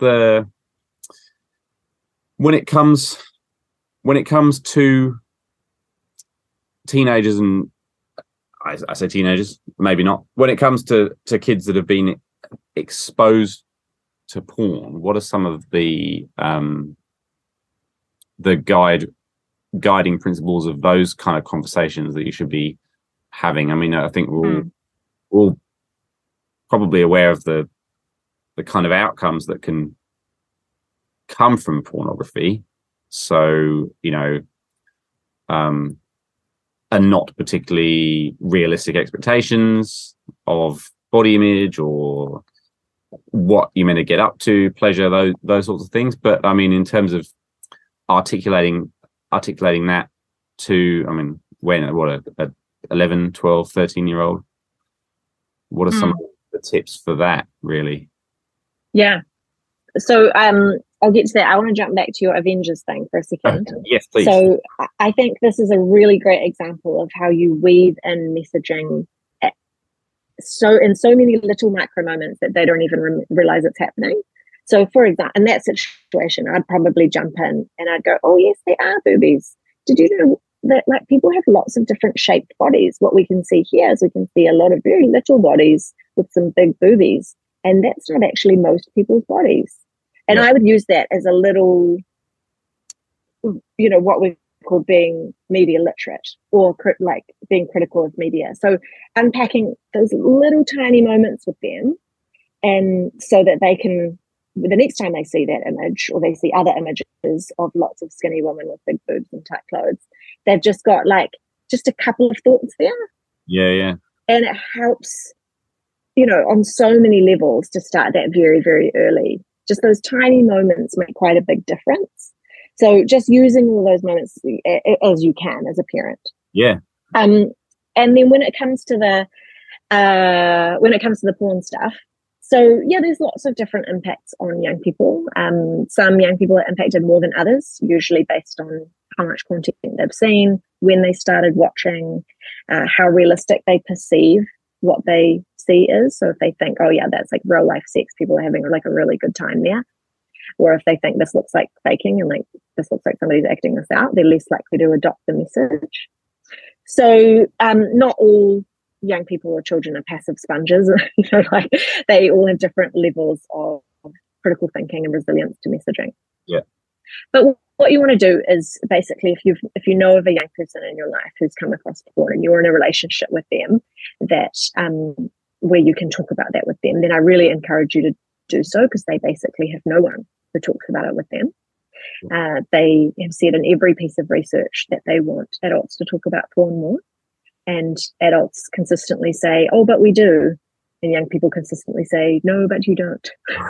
when it comes to teenagers, and I say teenagers, maybe not. When it comes to kids that have been exposed to porn, what are some of the guiding principles of those kind of conversations that you should be having? I mean, I think we're all probably aware of the kind of outcomes that can come from pornography. So, are not particularly realistic expectations of body image or what you're meant to get up to, pleasure, those sorts of things. But I mean, in terms of articulating that to, I mean, what a 11, 12, 13-year-old, what are some of the tips for that, really? Yeah. So I'll get to that. I want to jump back to your Avengers thing for a second. Yes, please. So I think this is a really great example of how you weave in messaging in so many little micro moments that they don't even realize it's happening. So for example, in that situation, I'd probably jump in and I'd go, oh yes, they are boobies. Did you know that like people have lots of different shaped bodies? What we can see here is we can see a lot of very little bodies with some big boobies. And that's not actually most people's bodies. And I would use that as a little, what we call being media literate or like being critical of media. So unpacking those little tiny moments with them, and so that they can, the next time they see that image or they see other images of lots of skinny women with big boobs and tight clothes, they've just got just a couple of thoughts there. Yeah. And it helps, on so many levels to start that very, very early. Just those tiny moments make quite a big difference. So just using all those moments as you can as a parent. Yeah. And then when it comes to the porn stuff, so yeah, there's lots of different impacts on young people. Some young people are impacted more than others, usually based on how much content they've seen, when they started watching, how realistic they perceive what they see is. So if they think, oh yeah, that's like real life sex, people are having like a really good time there. Or if they think this looks like faking and like this looks like somebody's acting this out, they're less likely to adopt the message. So not all young people or children are passive sponges. Like they all have different levels of critical thinking and resilience to messaging. Yeah. But what you want to do is basically, if you know of a young person in your life who's come across porn and you're in a relationship with them that where you can talk about that with them, then I really encourage you to do so, because they basically have no one who talks about it with them. They have said in every piece of research that they want adults to talk about porn more, and adults consistently say, oh, but we do. And young people consistently say, no, but you don't.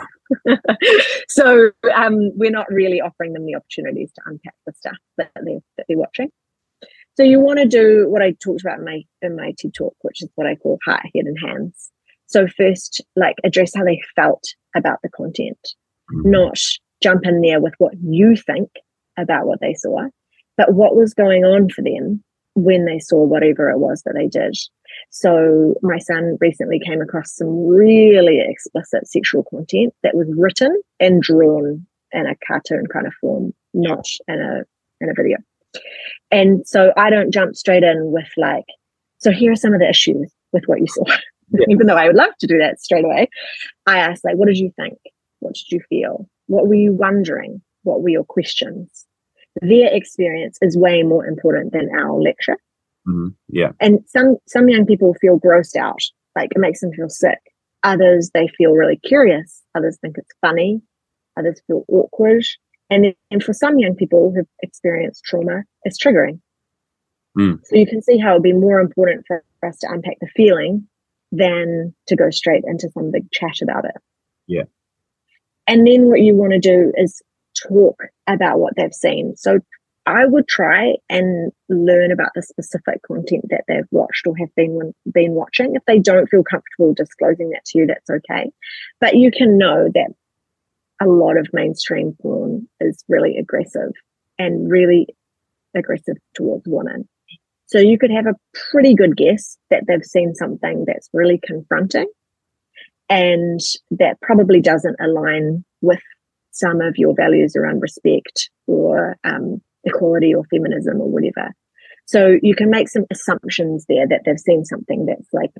So we're not really offering them the opportunities to unpack the stuff that they're watching. So you want to do what I talked about in my TED Talk, which is what I call heart, head, and hands. So first, like, address how they felt about the content, not jump in there with what you think about what they saw, but what was going on for them when they saw whatever it was that they did. So my son recently came across some really explicit sexual content that was written and drawn in a cartoon kind of form, not in a video. And so I don't jump straight in with like, so here are some of the issues with what you saw. Yeah. Even though I would love to do that straight away, I asked, like, what did you think? What did you feel? What were you wondering? What were your questions? Their experience is way more important than our lecture. Mm-hmm. Yeah. And some young people feel grossed out, like it makes them feel sick. Others, they feel really curious. Others think it's funny. Others feel awkward. And for some young people who've experienced trauma, it's triggering. So you can see how it'd be more important for us to unpack the feeling than to go straight into some big chat about it. Yeah. And then what you want to do is talk about what they've seen. So I would try and learn about the specific content that they've watched or have been watching. If they don't feel comfortable disclosing that to you, that's okay. But you can know that a lot of mainstream porn is really aggressive and really aggressive towards women. So you could have a pretty good guess that they've seen something that's really confronting and that probably doesn't align with some of your values around respect or equality or feminism or whatever. So you can make some assumptions there that they've seen something that's like,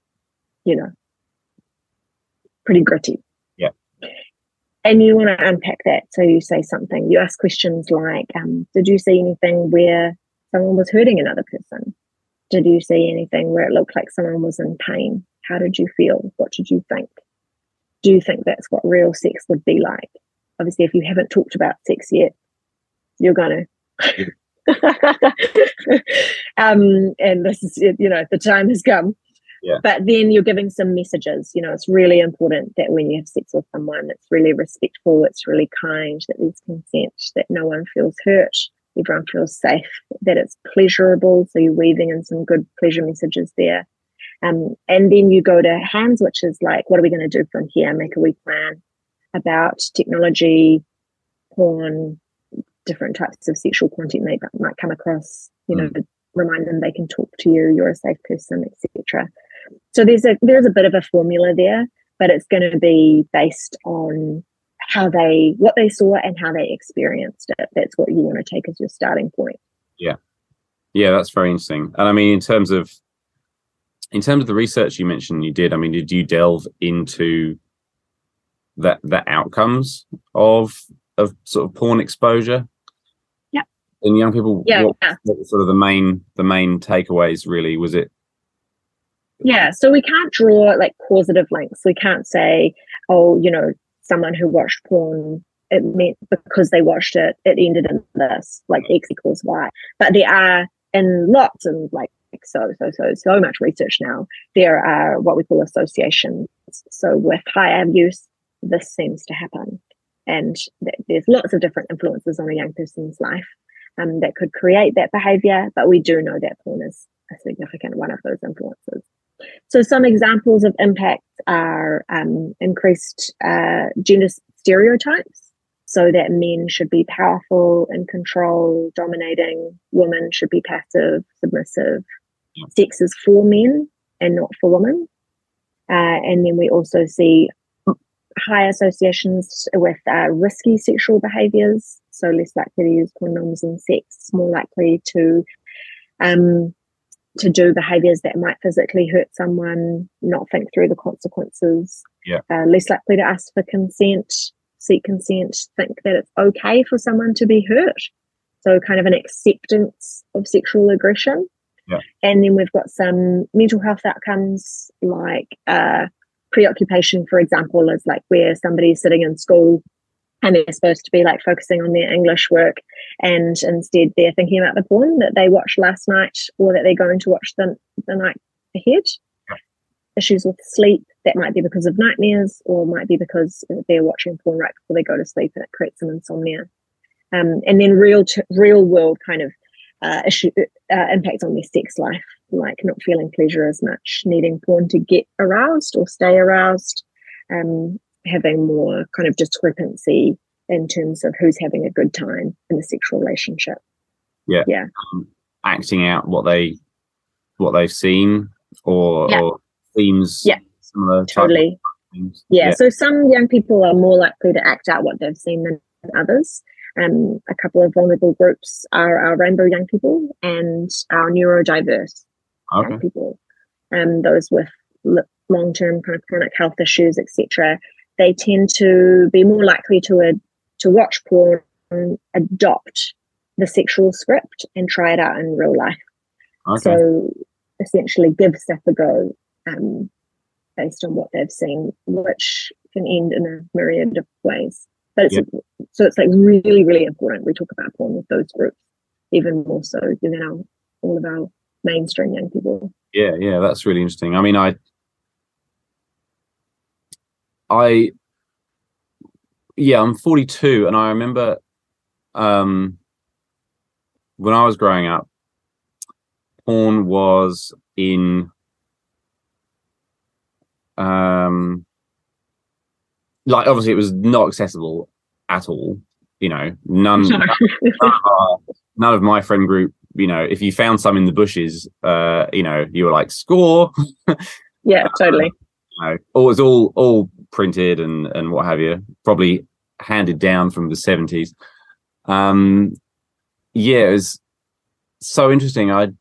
pretty gritty. Yeah. And you want to unpack that. So you say something, you ask questions like, did you see anything where someone was hurting another person? Did you see anything where it looked like someone was in pain? How did you feel? What did you think? Do you think that's what real sex would be like? Obviously, if you haven't talked about sex yet, you're going to. And this is, the time has come. Yeah. But then you're giving some messages. It's really important that when you have sex with someone, it's really respectful, it's really kind, that there's consent, that no one feels hurt, everyone feels safe, that it's pleasurable. So you're weaving in some good pleasure messages there. And then you go to hands, which is like, what are we going to do from here? Make a wee plan about technology, porn, different types of sexual content they might come across, remind them they can talk to you, you're a safe person, etc. So there's a bit of a formula there, but it's going to be based on what they saw and how they experienced it. That's what you want to take as your starting point. Yeah. Yeah, that's very interesting. And I mean, in terms of the research you mentioned you did, I mean, did you delve into the outcomes of sort of porn exposure? Yeah. In young people, yeah. What were sort of the main takeaways really? Was it? Yeah, so we can't draw like causative links. We can't say, oh, someone who watched porn, it meant because they watched it, it ended in this, like X equals Y. But there are in lots and like so much research now. There are what we call associations. So with higher use, this seems to happen. And there's lots of different influences on a young person's life that could create that behavior, but we do know that porn is a significant one of those influences. So some examples of impacts are increased gender stereotypes, so that men should be powerful and control, dominating, women should be passive, submissive. Sex is for men and not for women. And then we also see high associations with risky sexual behaviors, so less likely to use condoms and sex, more likely to do behaviors that might physically hurt someone, not think through the consequences, less likely to ask for consent, seek consent, think that it's okay for someone to be hurt. So kind of an acceptance of sexual aggression. Yeah. And then we've got some mental health outcomes like preoccupation, for example, is like where somebody's sitting in school and they're supposed to be like focusing on their English work, and instead they're thinking about the porn that they watched last night or that they're going to watch the night ahead. Yeah. Issues with sleep, that might be because of nightmares or might be because they're watching porn right before they go to sleep and it creates some insomnia. And then real world kind of impact on their sex life, like not feeling pleasure as much, needing porn to get aroused or stay aroused, having more kind of discrepancy in terms of who's having a good time in the sexual relationship. Yeah. Acting out what they've seen or themes. Yeah. Similar Totally. Things. Yeah. So some young people are more likely to act out what they've seen than others. A couple of vulnerable groups are our rainbow young people and our neurodiverse young people. Those with long-term kind of chronic health issues, etc. They tend to be more likely to watch porn, adopt the sexual script, and try it out in real life. So essentially, give stuff a go based on what they've seen, which can end in a myriad of ways. But it's like really, really important we talk about porn with those groups, even more so than all of our mainstream young people. Yeah, that's really interesting. I mean, I'm 42, and I remember when I was growing up, porn was in like obviously it was not accessible at all. You know, none of my friend group. You know, if you found some in the bushes, you know, you were like, score. Yeah, totally. You know, it was all printed and what have you, probably handed down from the 70s. Yeah, it was so interesting. I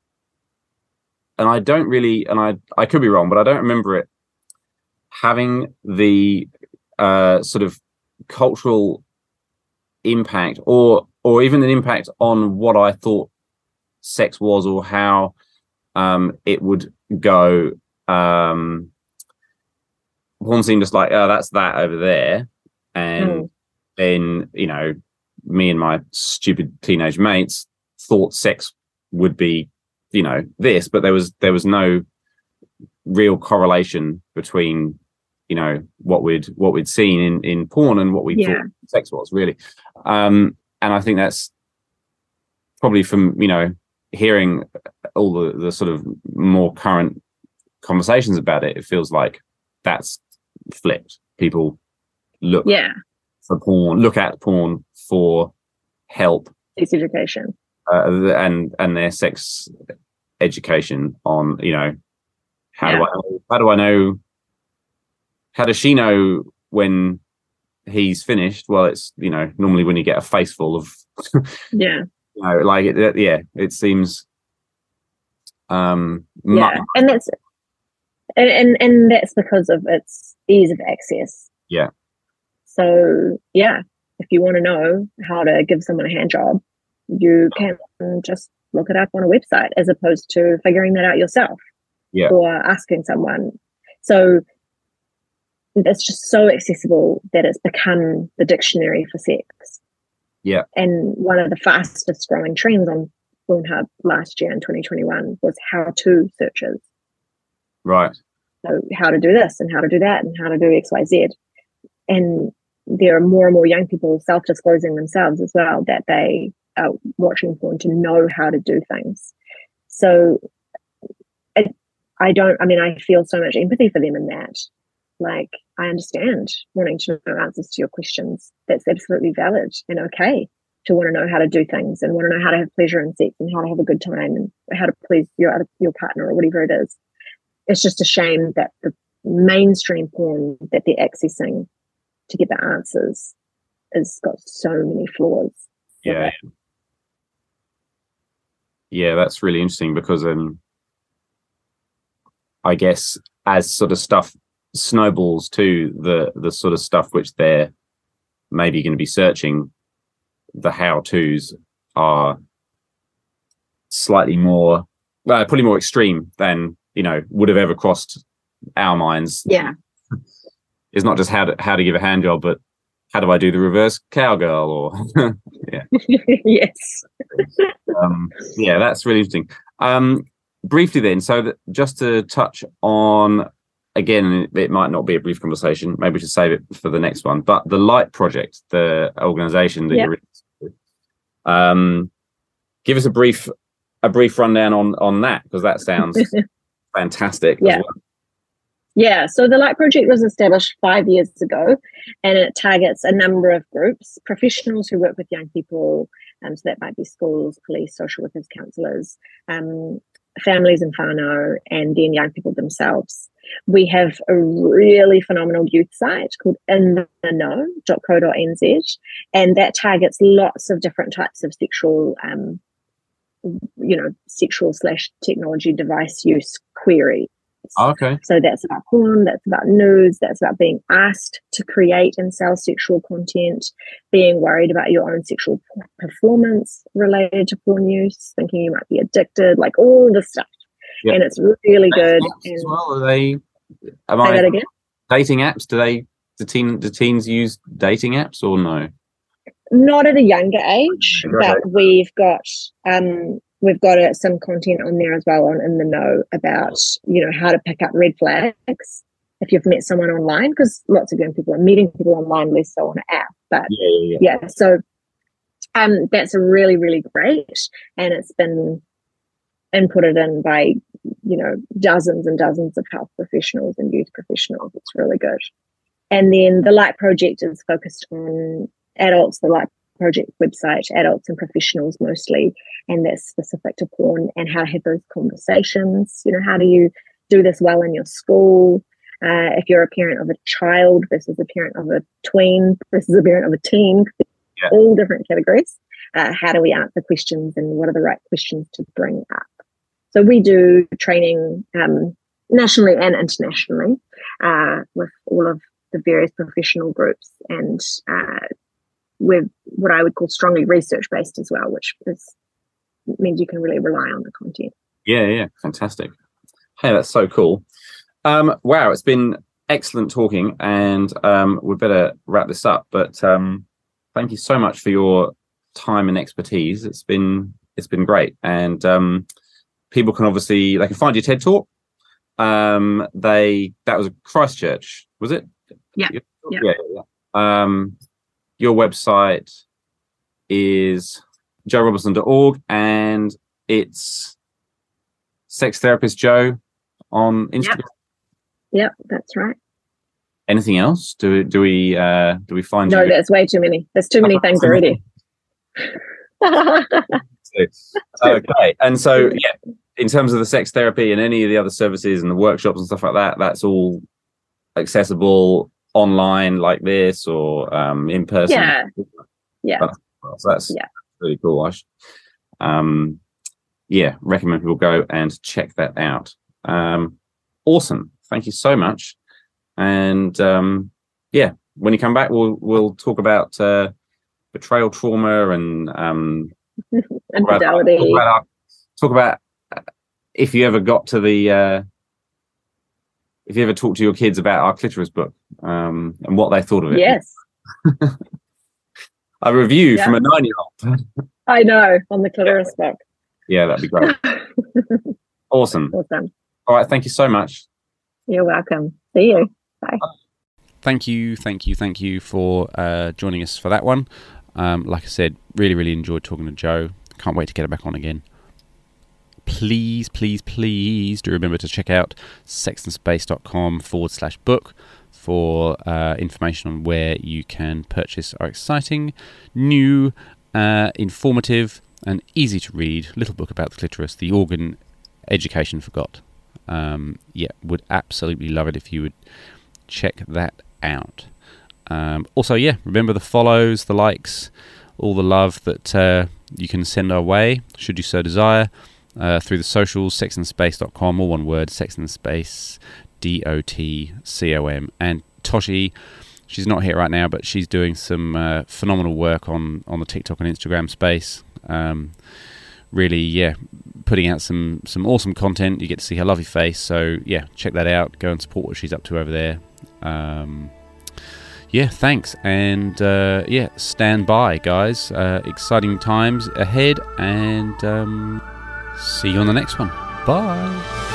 don't really, and I could be wrong, but I don't remember it having the sort of cultural impact or even an impact on what I thought sex was or how it would go. Porn seemed just like, oh, that's that over there. And then, you know, me and my stupid teenage mates thought sex would be, you know, this, but there was no real correlation between, you know, what we'd seen in porn and what we thought sex was really. And I think that's probably from, you know, hearing all the sort of more current conversations about it, it feels like that's flipped. People look for porn, look at porn for help, sex education, and their sex education on, you know, how do I know? How does she know when he's finished? Well, it's, you know, normally when you get a face full of you know, like it seems and that's and that's because of its ease of access. So if you want to know how to give someone a hand job, you can just look it up on a website as opposed to figuring that out yourself or asking someone. So it's just so accessible that it's become the dictionary for sex. And one of the fastest growing trends on Pornhub last year in 2021 was how-to searches. Right. So how to do this and how to do that and how to do XYZ. And there are more and more young people self-disclosing themselves as well that they are watching porn to know how to do things. So I feel so much empathy for them in that. Like, I understand wanting to know answers to your questions. That's absolutely valid and okay to want to know how to do things and want to know how to have pleasure in sex and how to have a good time and how to please your partner or whatever it is. It's just a shame that the mainstream porn that they're accessing to get the answers has got so many flaws. Yeah. Yeah, that's really interesting because I guess as sort of stuff snowballs to the sort of stuff which they're maybe going to be searching, the how-tos are slightly more, probably more extreme than, would have ever crossed our minds. Yeah. It's not just how to give a hand job, but how do I do the reverse cowgirl or yeah. Yes. Yeah, that's really interesting. Briefly then, so just to touch on, again, it might not be a brief conversation, maybe we should save it for the next one, but the Light Project, the organization that you're in, give us a brief rundown on that, because that sounds fantastic. Yeah. As well. Yeah, so the Light Project was established 5 years ago, and it targets a number of groups, professionals who work with young people, so that might be schools, police, social workers, counsellors, families and whānau, and then young people themselves. We have a really phenomenal youth site called intheknow.co.nz, and that targets lots of different types of sexual /technology device use queries. Okay. So that's about porn, that's about nudes, that's about being asked to create and sell sexual content, being worried about your own sexual performance related to porn use, thinking you might be addicted, like all this stuff. Yep. And it's really good. As well, are they? Say that again? Dating apps? Do teens use dating apps or no? Not at a younger age, but we've got some content on there as well on In the Know about, how to pick up red flags if you've met someone online, because lots of young people are meeting people online, less so on an app. But so that's a really, really great, and it's been inputted in by, dozens and dozens of health professionals and youth professionals. It's really good. And then the Light Project is focused on adults, the Light Project website, adults and professionals mostly, and that's specific to porn and how to have those conversations. How do you do this well in your school? If you're a parent of a child versus a parent of a tween versus a parent of a teen, all different categories. How do we answer questions and what are the right questions to bring up? So we do training nationally and internationally with all of the various professional groups, and we're what I would call strongly research-based as well, which means you can really rely on the content. Yeah, fantastic. Hey, that's so cool. Wow, it's been excellent talking, and we better wrap this up. But thank you so much for your time and expertise. It's been great, and people can they can find your TED Talk. That was Christchurch, was it? Yeah. Your website is joerobinson.org, and it's Sex Therapist Jo on Instagram. Yep, that's right. Anything else? Do we find No, you? that's way too many. There's too many things already. Okay, and so in terms of the sex therapy and any of the other services and the workshops and stuff like that, that's all accessible online like this or in person. Yeah. So that's really cool. Recommend people go and check that out. Awesome. Thank you so much. And when you come back, we'll talk about betrayal trauma and infidelity. Talk about if you ever got to the if you ever talked to your kids about our clitoris book and what they thought of it. Yes. A review from a 9-year-old. I know, on the clitoris book. Yeah, that'd be great. Awesome. Awesome. All right. Thank you so much. You're welcome. See you. Bye. Thank you for joining us for that one. Like I said, really enjoyed talking to Jo. Can't wait to get her back on again. Please do remember to check out sexandspace.com/book for information on where you can purchase our exciting, new, informative and easy to read little book about the clitoris, The Organ Education Forgot. Would absolutely love it if you would check that out. Also, remember the follows, the likes, all the love that you can send our way, should you so desire, through the socials, sexandspace.com, all one word, sexandspace, .com. And Toshi, she's not here right now, but she's doing some phenomenal work on the TikTok and Instagram space. Really, putting out some awesome content. You get to see her lovely face, so check that out. Go and support what she's up to over there. Thanks, and stand by, guys. Exciting times ahead, and see you on the next one. Bye.